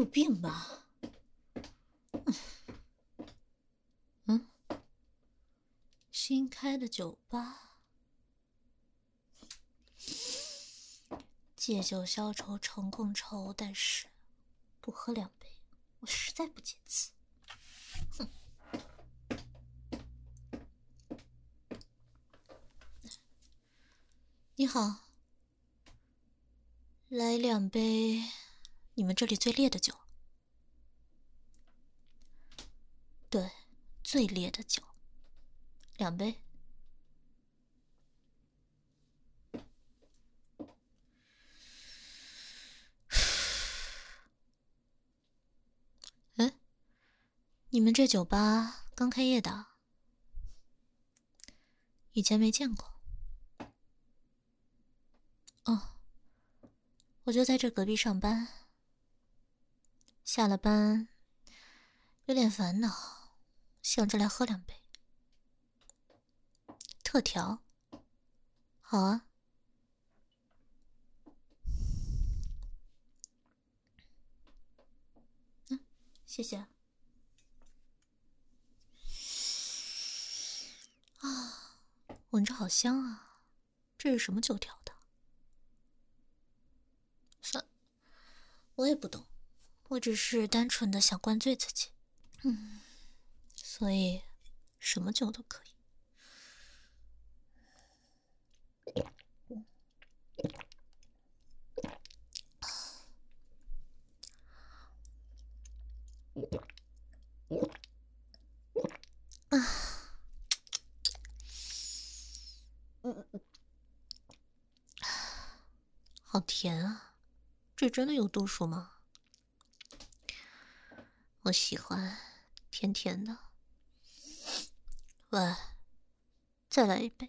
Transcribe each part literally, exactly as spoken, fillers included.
有病吧？嗯，新开的酒吧，借酒消愁常共愁，但是不喝两杯，我实在不解词。哼。你好，来两杯你们这里最烈的酒。对，最烈的酒，两杯。嗯，你们这酒吧刚开业的？以前没见过。哦，我就在这隔壁上班，下了班有点烦恼，想着来喝两杯。特调？好啊。嗯，谢谢。啊，闻着好香啊，这是什么酒调的？算，我也不懂，我只是单纯的想灌醉自己。嗯，所以什么酒都可以。啊，嗯，好甜啊！这真的有度数吗？我喜欢甜甜的。喂，再来一杯。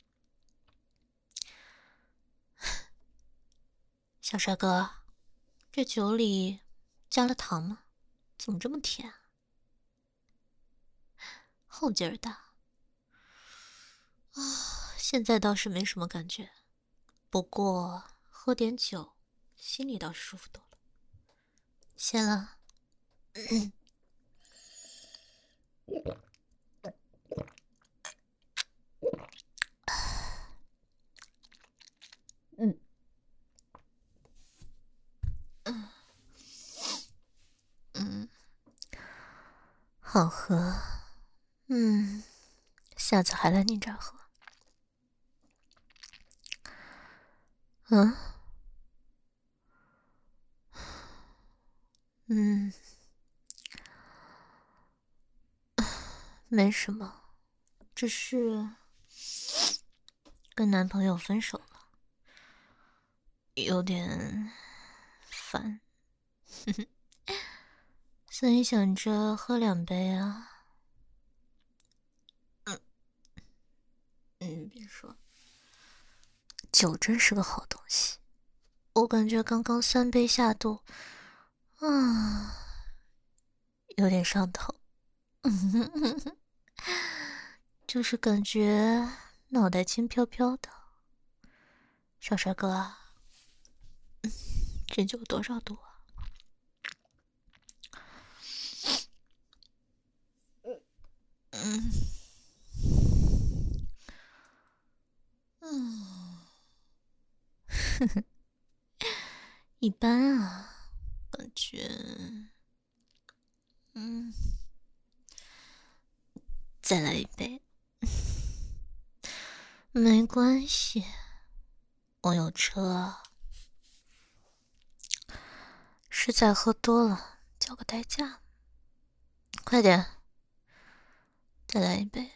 小帅哥，这酒里加了糖吗？怎么这么甜啊？后劲儿大啊！现在倒是没什么感觉，不过喝点酒，心里倒是舒服多了。谢了。嗯嗯嗯嗯，好喝。嗯，下次还来你这儿喝。嗯嗯，没什么，只是跟男朋友分手了，有点烦，所以想着喝两杯啊。嗯嗯，别说，酒真是个好东西，我感觉刚刚三杯下肚，啊，有点上头，就是感觉脑袋轻飘飘的。小帅哥啊，这酒多少度啊？嗯嗯，一般啊，感觉，嗯，再来一杯，没关系，我有车，实在喝多了，交个代驾。快点，再来一杯。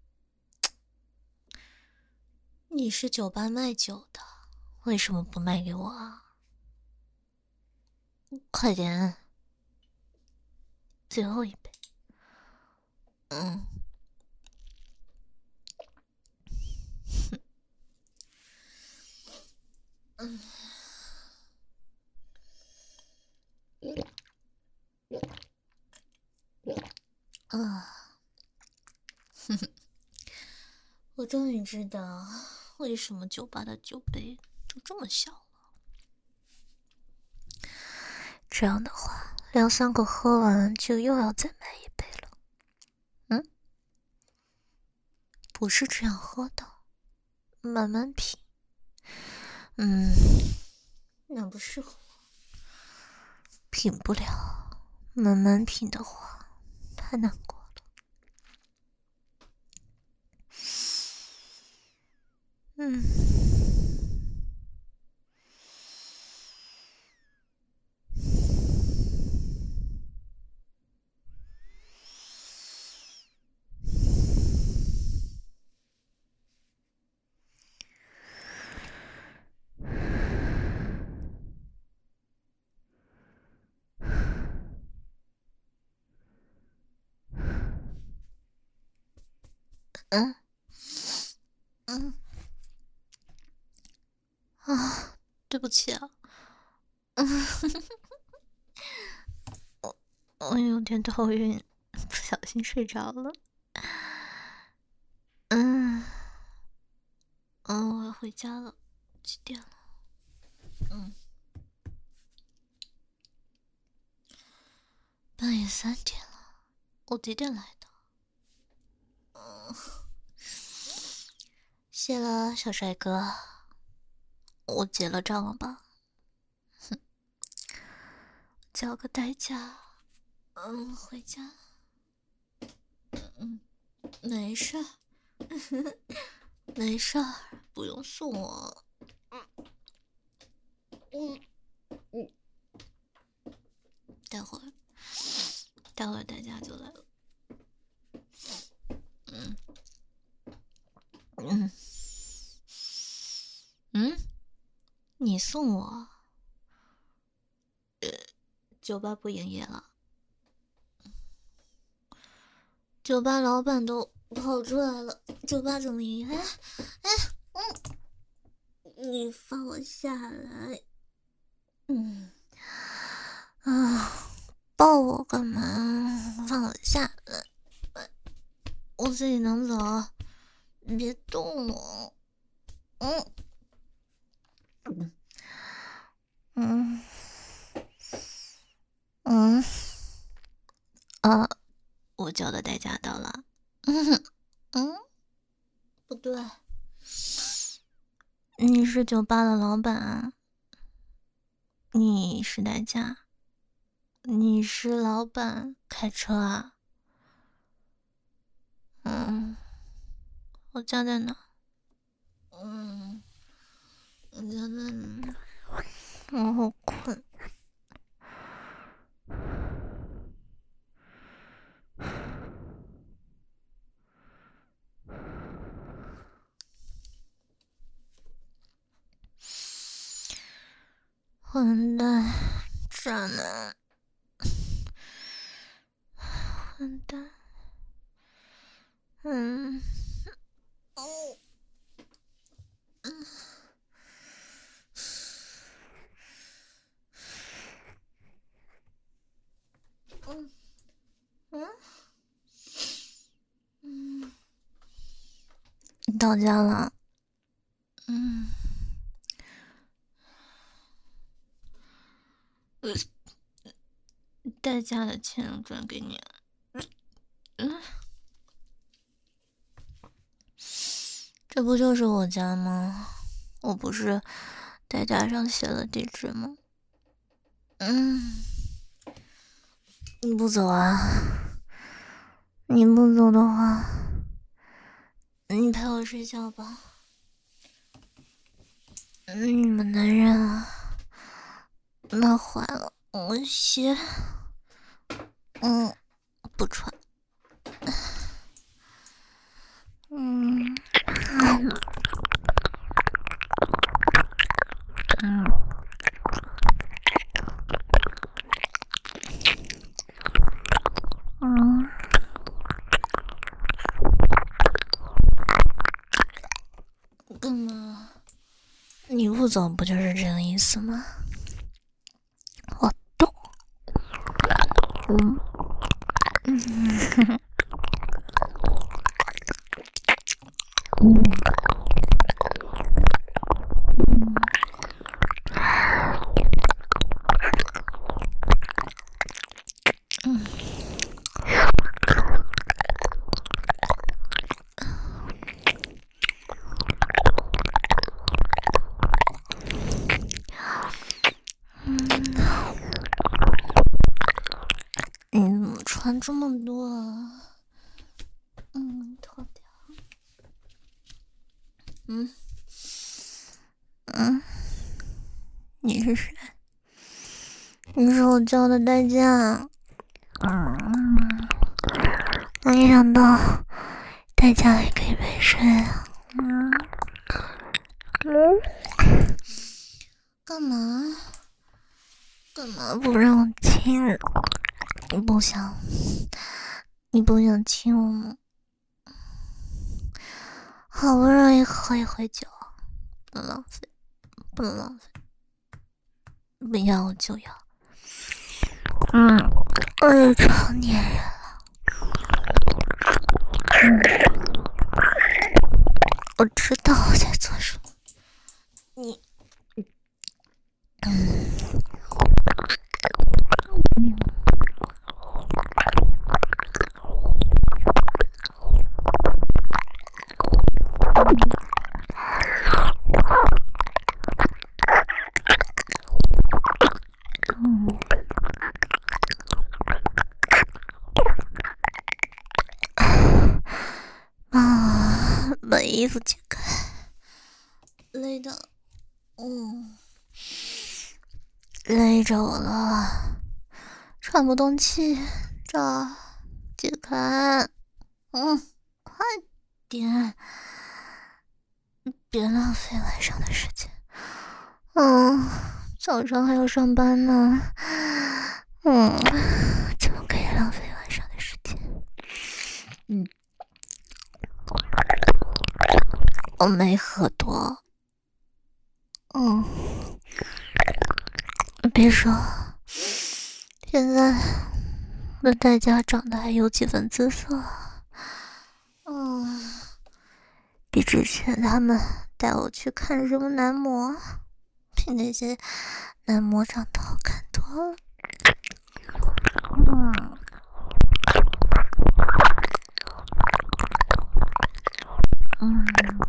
你是酒吧卖酒的，为什么不卖给我啊？快点，最后一杯。嗯，嗯，啊，哼哼，我终于知道为什么酒吧的酒杯都这么小了。这样的话， 两三口喝完就又要再买一杯了。嗯，不是这样喝的，慢慢品。嗯，那不适合我，品不了。慢慢品的话，太难过了。嗯。嗯嗯啊，对不起啊，嗯，我我有点头晕，不小心睡着了。嗯嗯，我要回家了，几点了？嗯，半夜三点了，我几点来的？嗯，谢了，小帅哥，我结了账了吧？哼，交个代价。嗯，回家。嗯，没事儿，没事儿，不用送我。嗯嗯，待会儿，待会儿代驾就来了。嗯嗯嗯，你送我？呃，酒吧不营业了。酒吧老板都跑出来了，酒吧怎么营业？哎哎嗯，你放我下来。嗯啊，抱我干嘛？放我下来，我自己能走，你别动我。嗯嗯嗯啊，我交的代价到了。嗯嗯，不对，你是酒吧的老板，你是代驾，你是老板开车啊？嗯，我家在哪？嗯，我家在哪？我好困。混蛋，渣男，混蛋。嗯，哦，嗯，嗯，嗯，嗯，你到家了。嗯，呃，代驾的钱转给你。嗯，这不就是我家吗？我不是代驾上写了地址吗？嗯，你不走啊？你不走的话，你陪我睡觉吧。嗯，你们男人啊，那坏了，我鞋，嗯，不穿。嗯，嗯，嗯，嗯，干嘛？你不走不就是这个意思吗？我懂。嗯嗯嗯。 穿这么多啊？嗯，脱掉。嗯嗯，你是谁？你是我叫的代驾。嗯，没想到代驾也可以陪睡啊。嗯嗯，干嘛？干嘛不让我亲？你不想？你不想亲我吗？好不容易喝一回酒，不能浪费，不能浪费。不要我就要。嗯，我也成年人了。嗯，我知道我在做什么。你，嗯。啊，把衣服解开，累的，嗯，累着我了，喘不动气，这解开，嗯，快点，别浪费晚上的时间，嗯，早上还要上班呢，嗯，怎么可以浪费晚上的时间？嗯。我没喝多，嗯，别说，现在我的代价长得还有几分姿色，嗯，比之前他们带我去看什么男模，比那些男模长得好看多了，嗯。嗯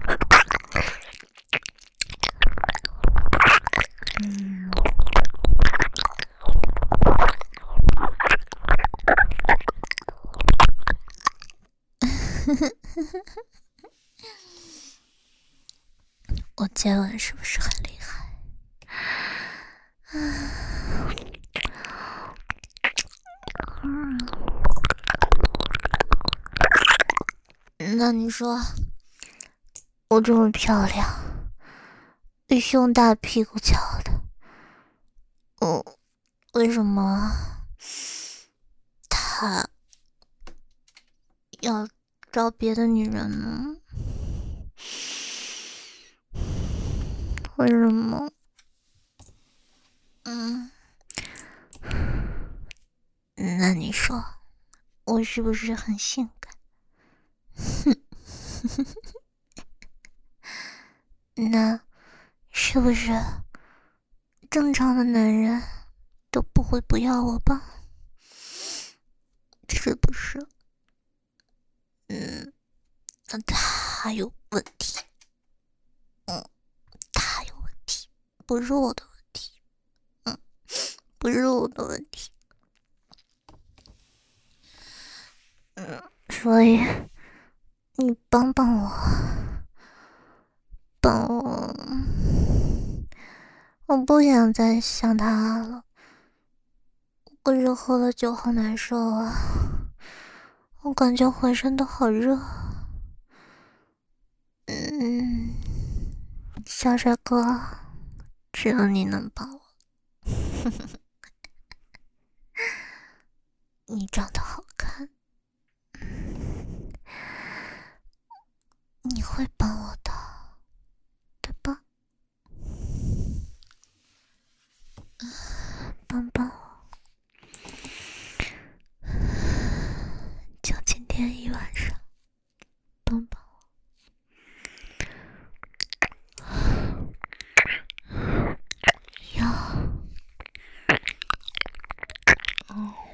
嗯，我接吻是不是很厉害？嗯，那你说，我这么漂亮，比胸大屁股翘的，我为什么他要找别的女人呢？为什么？嗯，那你说，我是不是很性感？那是不是正常的男人都不会不要我吧？是不是？嗯，那他有问题。嗯，他有问题，不是我的问题。嗯，不是我的问题。嗯，所以你帮帮我，帮我，我不想再想他了。我是喝了酒好难受啊，我感觉浑身都好热。嗯，小帅哥，只有你能帮我。你长得好看，你会帮我的，对吧？帮帮我，就今天一晚上，帮帮我。要，哦。